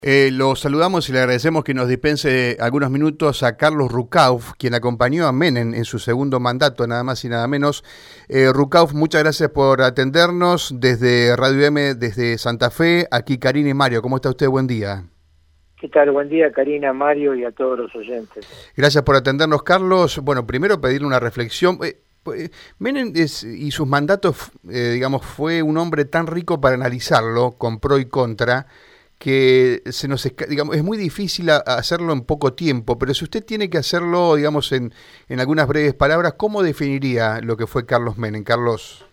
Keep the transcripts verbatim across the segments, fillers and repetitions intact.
Eh, lo saludamos y le agradecemos que nos dispense algunos minutos a Carlos Rucauf, quien acompañó a Menem en su segundo mandato, nada más y nada menos. Eh, Rucauf, muchas gracias por atendernos desde Radio M, desde Santa Fe. Aquí Karina y Mario, ¿cómo está usted? Buen día. ¿Qué tal? Buen día, Karina, Mario y a todos los oyentes. Gracias por atendernos, Carlos. Bueno, primero pedirle una reflexión. Eh, Menem es, y sus mandatos, eh, digamos, fue un hombre tan rico para analizarlo, con pro y contra, que se nos digamos es muy difícil a, a hacerlo en poco tiempo, pero si usted tiene que hacerlo, digamos, en, en algunas breves palabras, ¿cómo definiría lo que fue Carlos Menem? Carlos.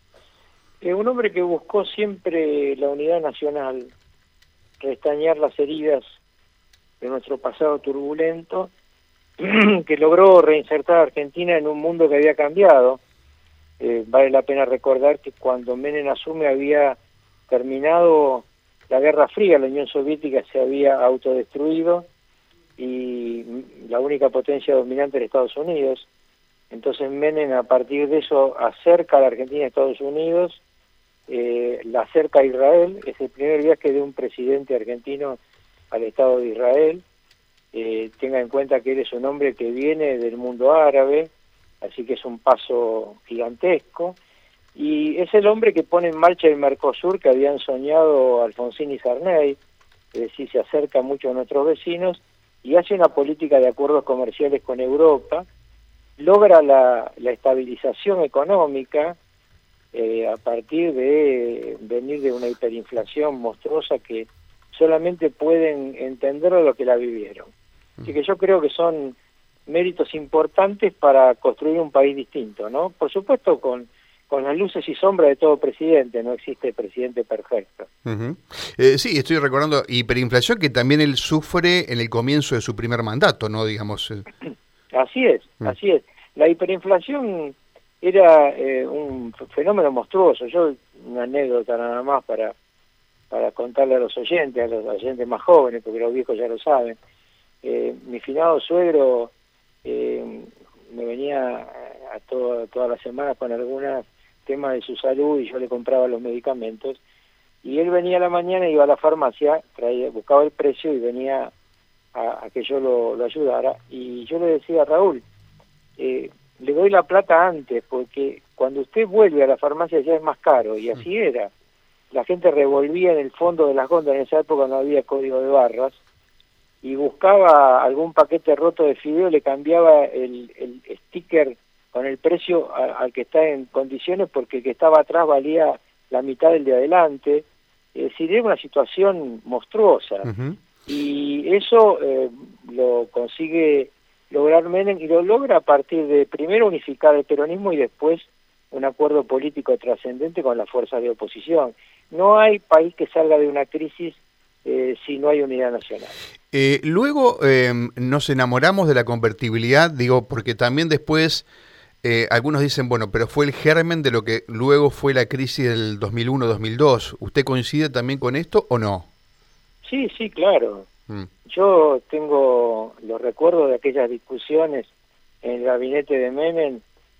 Eh, un hombre que buscó siempre la unidad nacional, restañar las heridas de nuestro pasado turbulento, que logró reinsertar a Argentina en un mundo que había cambiado. Eh, vale la pena recordar que cuando Menem asume había terminado la Guerra Fría, la Unión Soviética se había autodestruido y la única potencia dominante era Estados Unidos. Entonces Menem, a partir de eso, acerca a la Argentina a Estados Unidos, eh, la acerca a Israel. Es el primer viaje de un presidente argentino al Estado de Israel. Eh, tenga en cuenta que él es un hombre que viene del mundo árabe, así que es un paso gigantesco. Y es el hombre que pone en marcha el Mercosur que habían soñado Alfonsín y Sarney, es decir, se acerca mucho a nuestros vecinos y hace una política de acuerdos comerciales con Europa, logra la, la estabilización económica eh, a partir de venir de una hiperinflación monstruosa que solamente pueden entender lo que la vivieron. Así que yo creo que son méritos importantes para construir un país distinto, ¿no? Por supuesto con con las luces y sombras de todo presidente, no existe presidente perfecto. Uh-huh. Eh, sí, estoy recordando hiperinflación que también él sufre en el comienzo de su primer mandato, ¿no? Digamos. Eh. Así es, uh-huh. así es. La hiperinflación era eh, un fenómeno monstruoso. Yo, una anécdota nada más para, para contarle a los oyentes, a los oyentes más jóvenes, porque los viejos ya lo saben. Eh, mi finado suegro eh, me venía a todo, todas las semanas con algunas temas de su salud y yo le compraba los medicamentos y él venía a la mañana, iba a la farmacia, traía, buscaba el precio y venía a, a que yo lo, lo ayudara y yo le decía a Raúl, eh, le doy la plata antes porque cuando usted vuelve a la farmacia ya es más caro y así era. La gente revolvía en el fondo de las góndolas, en esa época no había código de barras y buscaba algún paquete roto de fideo, le cambiaba el, el sticker con el precio a, al que está en condiciones porque el que estaba atrás valía la mitad del de adelante. Es decir, era una situación monstruosa. Uh-huh. Y eso eh, lo consigue lograr Menem y lo logra a partir de primero unificar el peronismo y después un acuerdo político trascendente con las fuerzas de oposición. No hay país que salga de una crisis eh, si no hay unidad nacional. Eh, luego eh, nos enamoramos de la convertibilidad, digo, porque también después eh, algunos dicen, bueno, pero fue el germen de lo que luego fue la crisis del dos mil uno dos mil dos. ¿Usted coincide también con esto o no? Sí, sí, claro. Mm. Yo tengo los recuerdos de aquellas discusiones en el gabinete de Menem,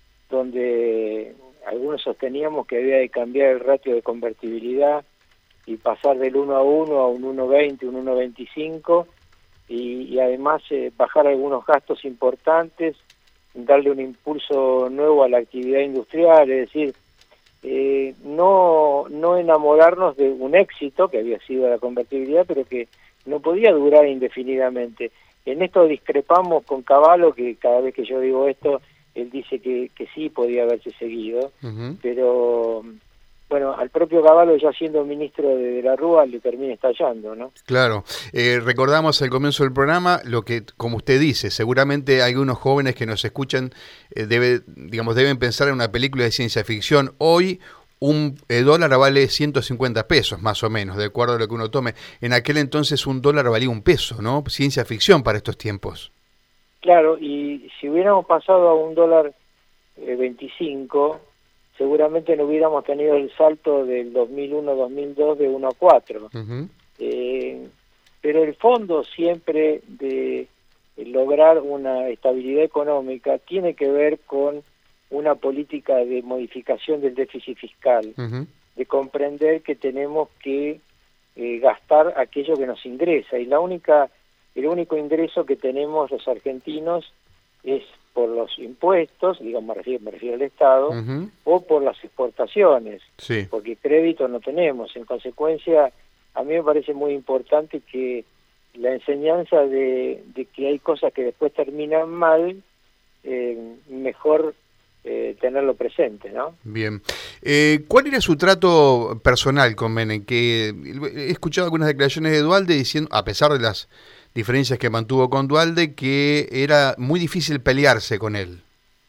donde algunos sosteníamos que había de cambiar el ratio de convertibilidad y pasar del uno a uno a un uno veinte, un uno veinticinco, y, y además eh, bajar algunos gastos importantes, darle un impulso nuevo a la actividad industrial, es decir, eh, no, no enamorarnos de un éxito que había sido la convertibilidad, pero que no podía durar indefinidamente. En esto discrepamos con Cavallo, que cada vez que yo digo esto, él dice que, que sí podía haberse seguido, uh-huh. pero bueno, al propio Cavallo, ya siendo ministro de, de la Rúa, le termina estallando, ¿no? Claro. Eh, recordamos al comienzo del programa lo que, como usted dice, seguramente algunos jóvenes que nos escuchan eh, debe, digamos, deben pensar en una película de ciencia ficción. Hoy un eh, dólar vale ciento cincuenta pesos, más o menos, de acuerdo a lo que uno tome. En aquel entonces un dólar valía un peso, ¿no? Ciencia ficción para estos tiempos. Claro, y si hubiéramos pasado a un dólar eh, veinticinco... seguramente no hubiéramos tenido el salto del dos mil uno dos mil dos de uno a cuatro. Uh-huh. Eh, pero el fondo siempre de lograr una estabilidad económica tiene que ver con una política de modificación del déficit fiscal, uh-huh. de comprender que tenemos que eh, gastar aquello que nos ingresa. Y la única, el único ingreso que tenemos los argentinos es por los impuestos, digamos, me refiero, me refiero al Estado, uh-huh. o por las exportaciones, sí. porque crédito no tenemos. En consecuencia, a mí me parece muy importante que la enseñanza de, de que hay cosas que después terminan mal, eh, mejor eh, tenerlo presente, ¿no? Bien. Eh, ¿Cuál era su trato personal con Menem? Que he escuchado algunas declaraciones de Duhalde diciendo, a pesar de las diferencias que mantuvo con Duhalde, que era muy difícil pelearse con él.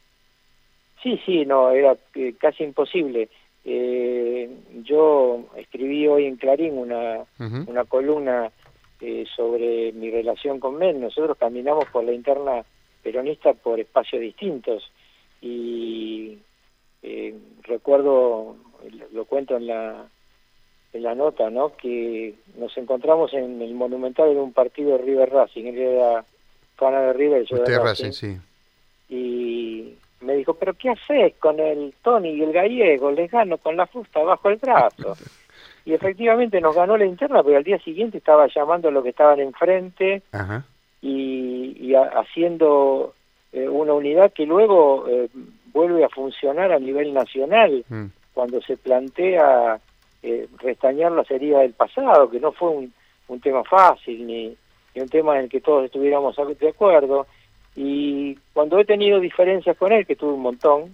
Sí, sí, no, era eh, casi imposible. Eh, yo escribí hoy en Clarín una, uh-huh. una columna eh, sobre mi relación con Menem. Nosotros caminamos por la interna peronista por espacios distintos y eh, recuerdo, lo cuento en la en la nota, ¿no?, que nos encontramos en el Monumental en un partido de River Racing. Él era fan de River, yo Usted de Racing, Racing, sí. Y me dijo, ¿pero qué haces con el Tony y el Gallego? Les gano con la fusta bajo el brazo. Y efectivamente nos ganó la interna, pero al día siguiente estaba llamando a los que estaban enfrente. Ajá. y, y a, haciendo eh, una unidad que luego eh, vuelve a funcionar a nivel nacional, mm. cuando se plantea eh, restañar las heridas del pasado, que no fue un, un tema fácil, ni, ni un tema en el que todos estuviéramos de acuerdo. Y cuando he tenido diferencias con él, que tuve un montón,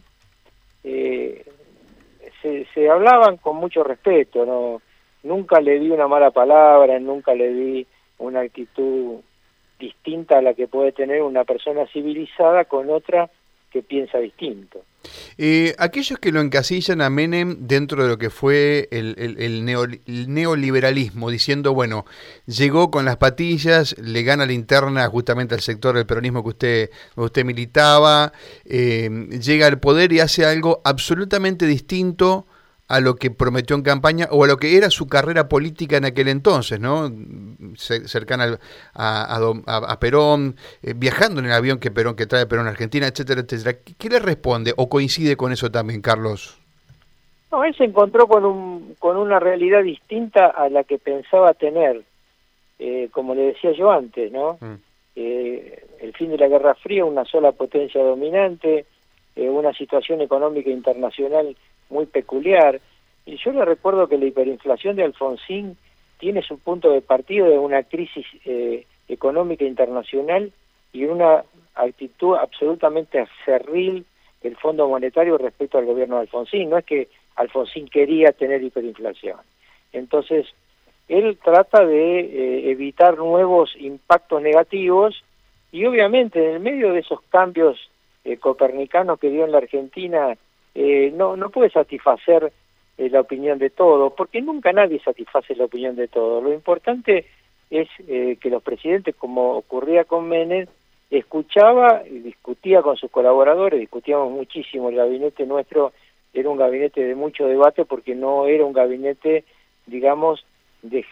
eh, se, se hablaban con mucho respeto, ¿no? Nunca le di una mala palabra, nunca le di una actitud distinta a la que puede tener una persona civilizada con otra que piensa distinto. Eh, aquellos que lo encasillan a Menem dentro de lo que fue el, el, el, neo, el neoliberalismo, diciendo, bueno, llegó con las patillas, le gana la interna justamente al sector del peronismo que usted, usted militaba, eh, llega al poder y hace algo absolutamente distinto a lo que prometió en campaña o a lo que era su carrera política en aquel entonces, ¿no? Cercana a, a, a Perón, eh, viajando en el avión que Perón que trae Perón a Argentina, etcétera, etcétera. ¿Qué le responde o coincide con eso también, Carlos? No, él se encontró con un con una realidad distinta a la que pensaba tener, eh, como le decía yo antes, ¿no? Mm. Eh, el fin de la Guerra Fría, una sola potencia dominante, eh, una situación económica internacional muy peculiar. Y yo le recuerdo que la hiperinflación de Alfonsín tiene su punto de partida de una crisis eh, económica internacional y una actitud absolutamente acerril del Fondo Monetario respecto al gobierno de Alfonsín. No es que Alfonsín quería tener hiperinflación. Entonces, él trata de eh, evitar nuevos impactos negativos y obviamente en el medio de esos cambios eh, copernicanos que dio en la Argentina, Eh, no no puede satisfacer eh, la opinión de todos, porque nunca nadie satisface la opinión de todos. Lo importante es eh, que los presidentes, como ocurría con Menem, escuchaba y discutía con sus colaboradores, discutíamos muchísimo. El gabinete nuestro era un gabinete de mucho debate porque no era un gabinete, digamos, de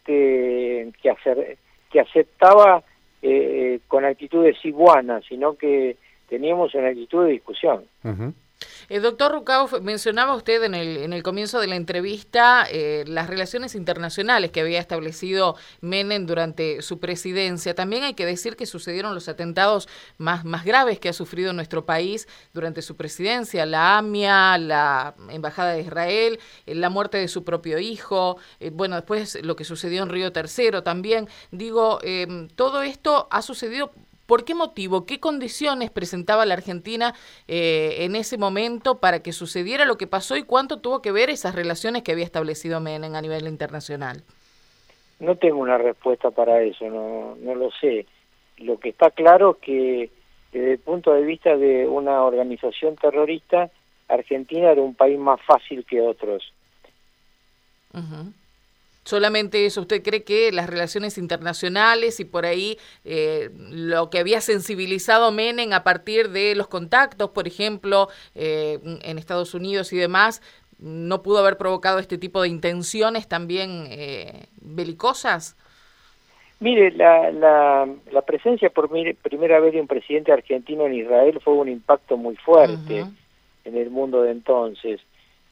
gente que, hacer, que aceptaba eh, con actitudes iguanas, sino que teníamos una actitud de discusión. Uh-huh. Eh, doctor Rucauf, mencionaba usted en el, en el comienzo de la entrevista eh, las relaciones internacionales que había establecido Menem durante su presidencia. También hay que decir que sucedieron los atentados más, más graves que ha sufrido nuestro país durante su presidencia, la AMIA, la Embajada de Israel, eh, la muerte de su propio hijo, eh, bueno, después lo que sucedió en Río Tercero también. Digo, eh, todo esto ha sucedido. ¿Por qué motivo, qué condiciones presentaba la Argentina eh, en ese momento para que sucediera lo que pasó y cuánto tuvo que ver esas relaciones que había establecido Menem a nivel internacional? No tengo una respuesta para eso, no, no lo sé. Lo que está claro es que desde el punto de vista de una organización terrorista, Argentina era un país más fácil que otros. Uh-huh. Solamente eso, ¿usted cree que las relaciones internacionales y por ahí eh, lo que había sensibilizado Menem a partir de los contactos, por ejemplo, eh, en Estados Unidos y demás, no pudo haber provocado este tipo de intenciones también eh, belicosas? Mire, la, la, la presencia por mi, primera vez de un presidente argentino en Israel fue un impacto muy fuerte uh-huh. en el mundo de entonces.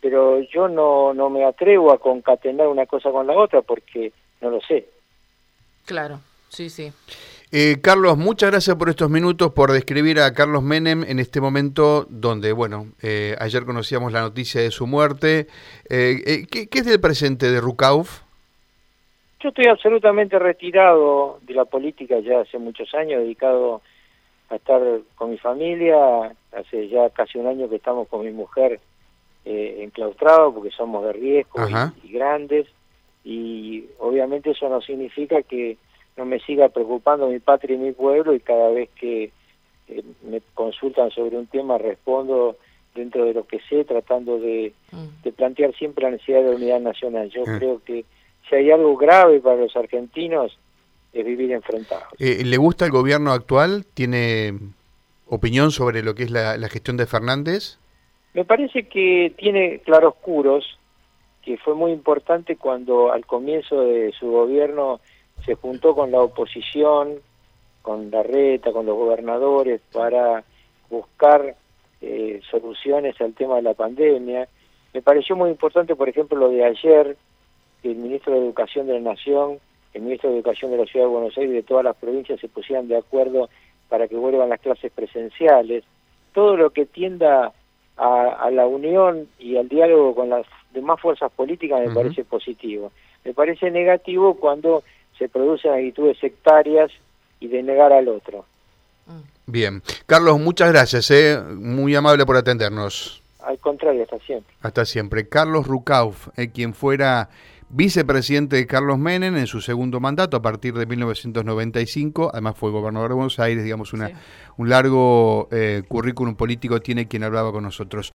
pero yo no, no me atrevo a concatenar una cosa con la otra porque no lo sé. Claro, sí, sí. Eh, Carlos, muchas gracias por estos minutos, por describir a Carlos Menem en este momento donde, bueno, eh, ayer conocíamos la noticia de su muerte. Eh, eh, ¿qué, ¿Qué es del presente de Rukauf? Yo estoy absolutamente retirado de la política ya hace muchos años, dedicado a estar con mi familia. Hace ya casi un año que estamos con mi mujer eh, enclaustrados porque somos de riesgo y, y grandes, y obviamente eso no significa que no me siga preocupando mi patria y mi pueblo, y cada vez que eh, me consultan sobre un tema respondo dentro de lo que sé, tratando de, mm. de plantear siempre la necesidad de unidad nacional. Yo mm. creo que si hay algo grave para los argentinos es vivir enfrentados. Eh, ¿Le gusta el gobierno actual? ¿Tiene opinión sobre lo que es la, la gestión de Fernández? Me parece que tiene claroscuros, que fue muy importante cuando al comienzo de su gobierno se juntó con la oposición, con Larreta, con los gobernadores, para buscar eh, soluciones al tema de la pandemia. Me pareció muy importante, por ejemplo, lo de ayer, que el ministro de Educación de la Nación, el ministro de Educación de la Ciudad de Buenos Aires y de todas las provincias se pusieran de acuerdo para que vuelvan las clases presenciales. Todo lo que tienda a, a la unión y al diálogo con las demás fuerzas políticas me uh-huh. parece positivo. Me parece negativo cuando se producen actitudes sectarias y de negar al otro. Bien. Carlos, muchas gracias, ¿eh? Muy amable por atendernos. Al contrario, hasta siempre. Hasta siempre. Carlos Rukauf, eh, quien fuera vicepresidente de Carlos Menem en su segundo mandato a partir de mil novecientos noventa y cinco, además fue gobernador de Buenos Aires, digamos, una, sí. un largo eh, currículum político tiene quien hablaba con nosotros.